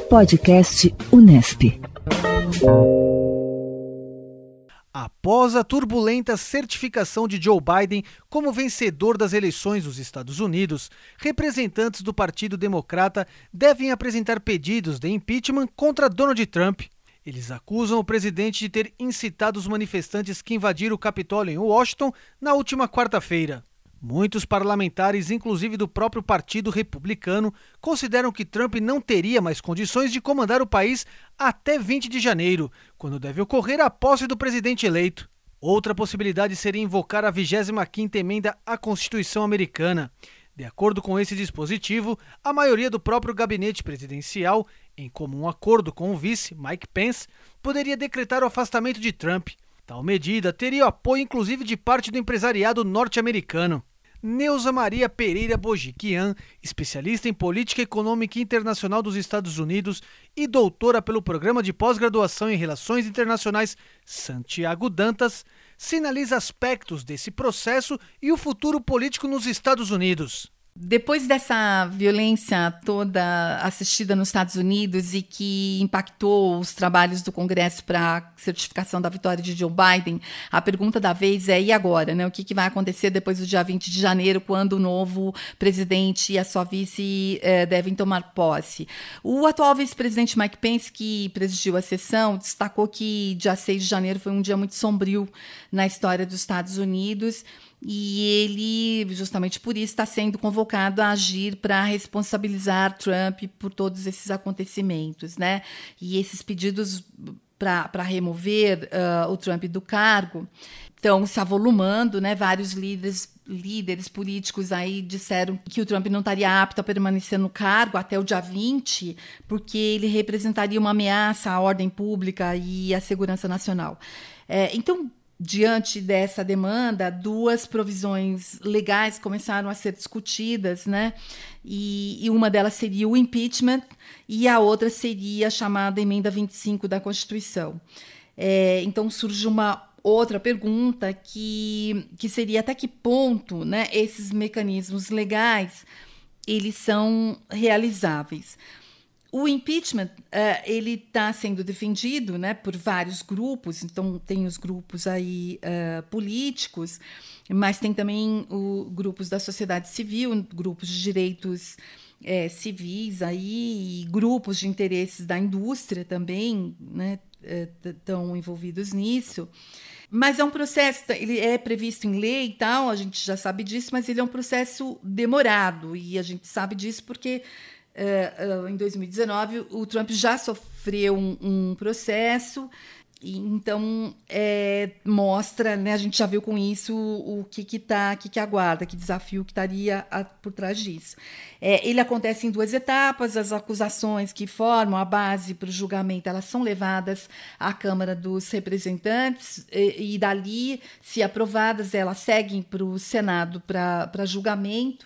Podcast Unesp. Após a turbulenta certificação de Joe Biden como vencedor das eleições dos Estados Unidos, representantes do Partido Democrata devem apresentar pedidos de impeachment contra Donald Trump. Eles acusam o presidente de ter incitado os manifestantes que invadiram o Capitólio em Washington na última quarta-feira. Muitos parlamentares, inclusive do próprio Partido Republicano, consideram que Trump não teria mais condições de comandar o país até 20 de janeiro, quando deve ocorrer a posse do presidente eleito. Outra possibilidade seria invocar a 25ª emenda à Constituição americana. De acordo com esse dispositivo, a maioria do próprio gabinete presidencial, em comum acordo com o vice, Mike Pence, poderia decretar o afastamento de Trump. Tal medida teria o apoio inclusive de parte do empresariado norte-americano. Neuza Maria Pereira Bojiquian, especialista em política econômica internacional dos Estados Unidos e doutora pelo Programa de Pós-Graduação em Relações Internacionais Santiago Dantas, sinaliza aspectos desse processo e o futuro político nos Estados Unidos. Depois dessa violência toda assistida nos Estados Unidos e que impactou os trabalhos do Congresso para a certificação da vitória de Joe Biden, a pergunta da vez é: e agora? Né? O que vai acontecer depois do dia 20 de janeiro, quando o novo presidente e a sua vice devem tomar posse? O atual vice-presidente Mike Pence, que presidiu a sessão, destacou que dia 6 de janeiro foi um dia muito sombrio na história dos Estados Unidos. E ele, justamente por isso, está sendo convocado a agir para responsabilizar Trump por todos esses acontecimentos, né? E esses pedidos para remover o Trump do cargo estão se avolumando, né? Vários líderes políticos aí disseram que o Trump não estaria apto a permanecer no cargo até o dia 20, porque ele representaria uma ameaça à ordem pública e à segurança nacional. Então, diante dessa demanda, duas provisões legais começaram a ser discutidas, né? E uma delas seria o impeachment e a outra seria a chamada Emenda 25 da Constituição. Então surge uma outra pergunta que seria até que ponto, né, esses mecanismos legais eles são realizáveis. O impeachment ele está sendo defendido, né, por vários grupos. Então tem os grupos aí políticos, mas tem também grupos da sociedade civil, grupos de direitos civis aí, e grupos de interesses da indústria também, né, estão envolvidos nisso. Mas é um processo, ele é previsto em lei e tal, a gente já sabe disso, mas ele é um processo demorado, e a gente sabe disso porque em 2019, o Trump já sofreu um processo, e então mostra, né, a gente já viu com isso o que aguarda, que desafio que estaria por trás disso. Ele acontece em duas etapas. As acusações que formam a base para o julgamento, elas são levadas à Câmara dos Representantes e dali, se aprovadas, elas seguem para o Senado para julgamento.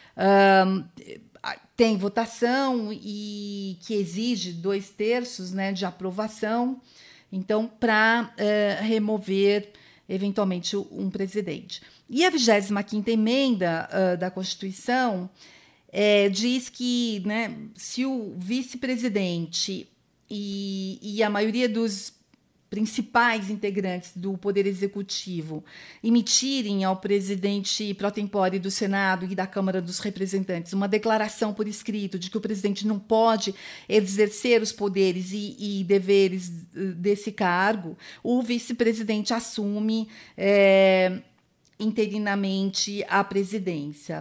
Tem votação e que exige 2/3, né, de aprovação, então, para remover, eventualmente, um presidente. E a 25ª emenda da Constituição diz que, né, se o vice-presidente e a maioria dos principais integrantes do Poder Executivo emitirem ao presidente pro tempore do Senado e da Câmara dos Representantes uma declaração por escrito de que o presidente não pode exercer os poderes e deveres desse cargo, o vice-presidente assume interinamente a presidência.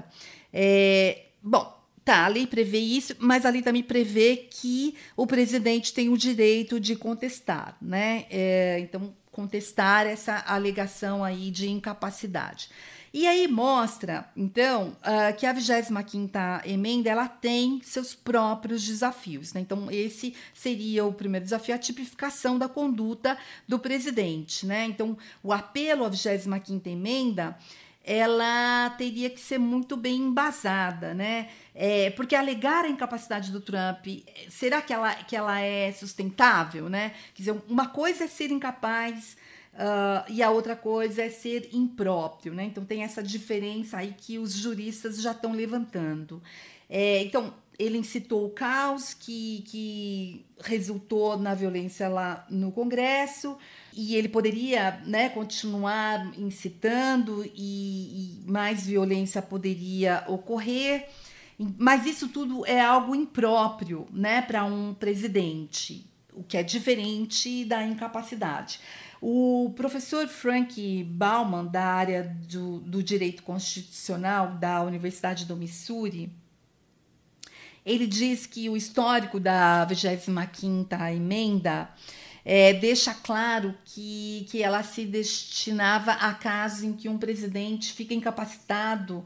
A lei prevê isso, mas a lei também prevê que o presidente tem o direito de contestar, né? Então, contestar essa alegação aí de incapacidade. E aí mostra, então, que a 25ª emenda ela tem seus próprios desafios, né? Então, esse seria o primeiro desafio, a tipificação da conduta do presidente, né? Então, o apelo à 25ª emenda ela teria que ser muito bem embasada, né? Porque alegar a incapacidade do Trump, será que ela é sustentável, né? Quer dizer, uma coisa é ser incapaz e a outra coisa é ser impróprio, né? Então tem essa diferença aí que os juristas já estão levantando. Então, ele incitou o caos que resultou na violência lá no Congresso, e ele poderia, né, continuar incitando e mais violência poderia ocorrer, mas isso tudo é algo impróprio, né, para um presidente, o que é diferente da incapacidade. O professor Frank Bauman, da área do direito constitucional da Universidade do Missouri, ele diz que o histórico da 25ª emenda deixa claro que ela se destinava a casos em que um presidente fica incapacitado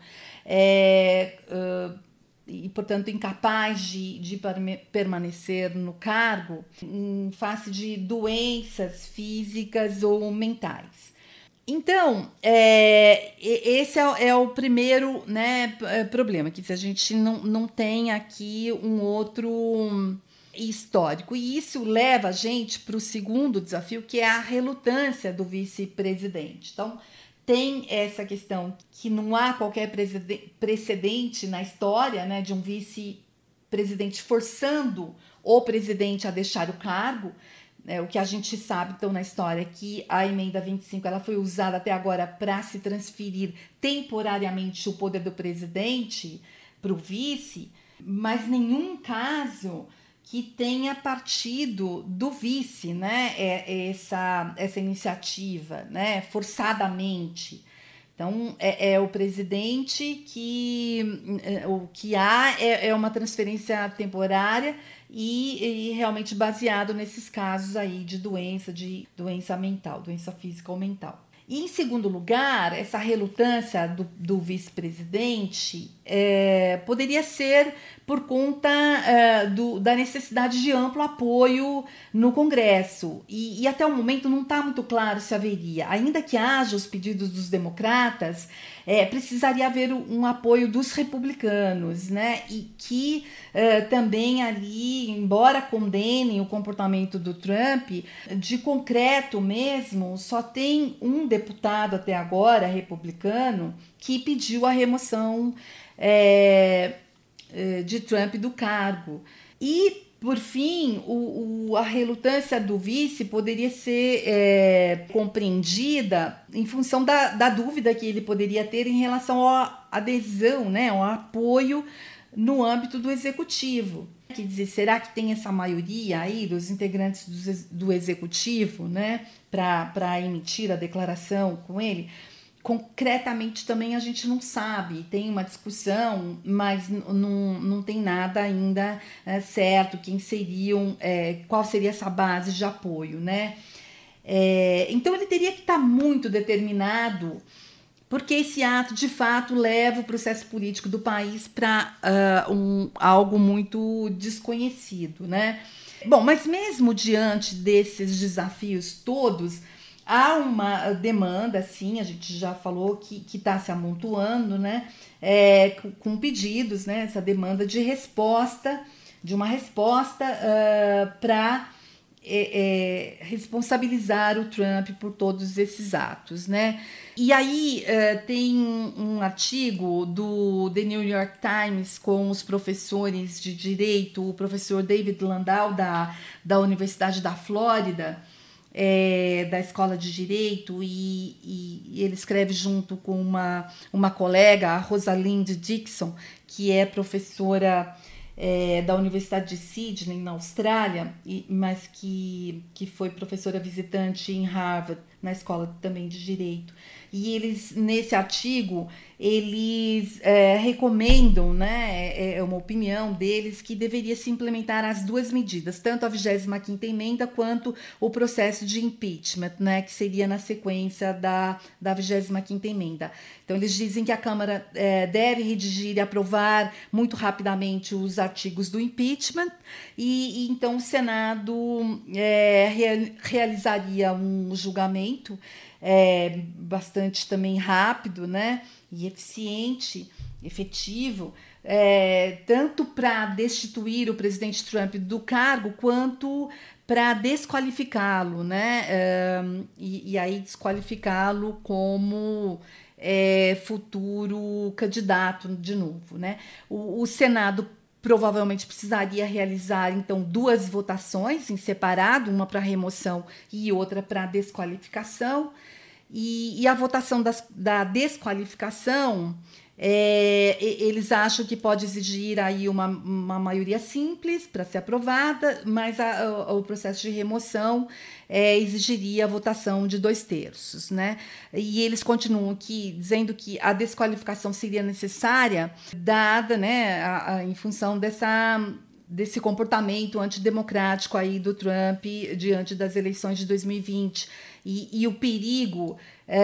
e, portanto, incapaz de permanecer no cargo em face de doenças físicas ou mentais. Então, esse é o primeiro, né, problema, que se a gente não tem aqui um outro histórico. E isso leva a gente para o segundo desafio, que é a relutância do vice-presidente. Então, tem essa questão que não há qualquer precedente na história, né, de um vice-presidente forçando o presidente a deixar o cargo. O que a gente sabe, então, na história é que a emenda 25 ela foi usada até agora para se transferir temporariamente o poder do presidente para o vice, mas nenhum caso que tenha partido do vice, né, essa iniciativa, né, forçadamente. Então, é o presidente o que há é uma transferência temporária e realmente baseado nesses casos aí de doença mental, doença física ou mental. E, em segundo lugar, essa relutância do vice-presidente poderia ser por conta da necessidade de amplo apoio no Congresso. E até o momento não está muito claro se haveria. Ainda que haja os pedidos dos democratas, precisaria haver um apoio dos republicanos, né? E que também ali, embora condenem o comportamento do Trump, de concreto mesmo, só tem um deputado até agora, republicano, que pediu a remoção de Trump do cargo. E, por fim, a relutância do vice poderia ser compreendida em função da dúvida que ele poderia ter em relação à adesão, né, ao apoio no âmbito do executivo. Quer dizer, será que tem essa maioria aí dos integrantes do executivo, né, para emitir a declaração com ele? Concretamente também a gente não sabe, tem uma discussão, mas não tem nada ainda certo, qual seria essa base de apoio, né? Então ele teria que estar muito determinado, porque esse ato de fato leva o processo político do país para algo muito desconhecido, né? Bom, mas mesmo diante desses desafios todos, há uma demanda, sim, a gente já falou que está se amontoando, né, com pedidos, né, essa demanda de uma resposta para responsabilizar o Trump por todos esses atos, né. E aí tem um artigo do The New York Times com os professores de direito, o professor David Landau, da Universidade da Flórida, da Escola de Direito, e ele escreve junto com uma colega, a Rosalind Dixon, que é professora da Universidade de Sydney, na Austrália, mas que foi professora visitante em Harvard, na Escola também de Direito. E eles, nesse artigo, eles recomendam, né, é uma opinião deles, que deveria se implementar as duas medidas, tanto a 25ª emenda quanto o processo de impeachment, né, que seria na sequência da 25ª emenda. Então, eles dizem que a Câmara deve redigir e aprovar muito rapidamente os artigos do impeachment e então o Senado realizaria um julgamento bastante também rápido, né, e eficiente, efetivo, tanto para destituir o presidente Trump do cargo, quanto para desqualificá-lo, né, e aí desqualificá-lo como futuro candidato de novo, né. O Senado provavelmente precisaria realizar, então, 2 votações em separado, uma para remoção e outra para desqualificação. E a votação da desqualificação, eles acham que pode exigir aí uma maioria simples para ser aprovada, mas o processo de remoção exigiria a votação de 2/3, né? E eles continuam aqui dizendo que a desqualificação seria necessária, dada, né, em função desse comportamento antidemocrático aí do Trump diante das eleições de 2020 e o perigo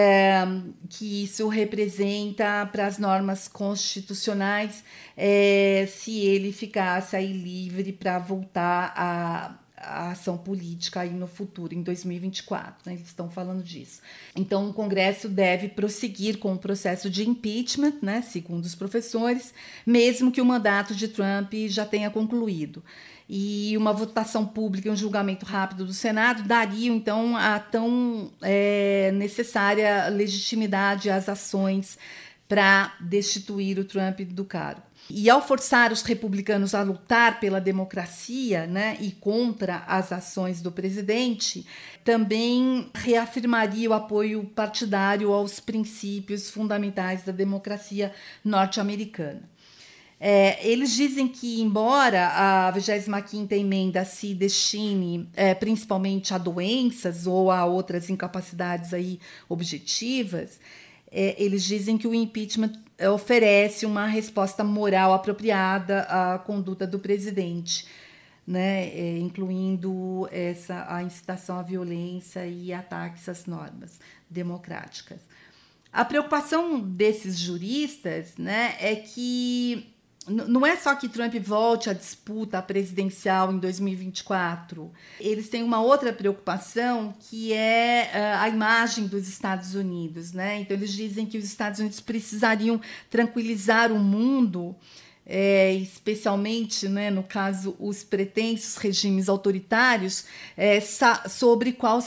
que isso representa para as normas constitucionais se ele ficasse aí livre para voltar a ação política aí no futuro, em 2024, né? Eles estão falando disso. Então, o Congresso deve prosseguir com o processo de impeachment, né, segundo os professores, mesmo que o mandato de Trump já tenha concluído. E uma votação pública e um julgamento rápido do Senado dariam, então, a tão necessária legitimidade às ações para destituir o Trump do cargo. E ao forçar os republicanos a lutar pela democracia, né, e contra as ações do presidente, também reafirmaria o apoio partidário aos princípios fundamentais da democracia norte-americana. Eles dizem que, embora a 25ª emenda se destine principalmente a doenças ou a outras incapacidades aí objetivas, eles dizem que o impeachment oferece uma resposta moral apropriada à conduta do presidente, né, incluindo a incitação à violência e ataques às normas democráticas. A preocupação desses juristas, né, é que não é só que Trump volte à disputa presidencial em 2024. Eles têm uma outra preocupação, que é a imagem dos Estados Unidos, né? Então, eles dizem que os Estados Unidos precisariam tranquilizar o mundo, especialmente, né, no caso, os pretensos regimes autoritários, sobre qual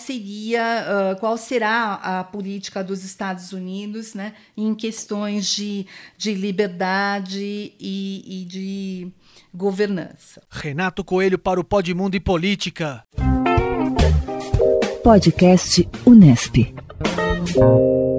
será a política dos Estados Unidos, né, em questões de liberdade e de governança. Renato Coelho para o Podmundo e Política. Podcast Unesp.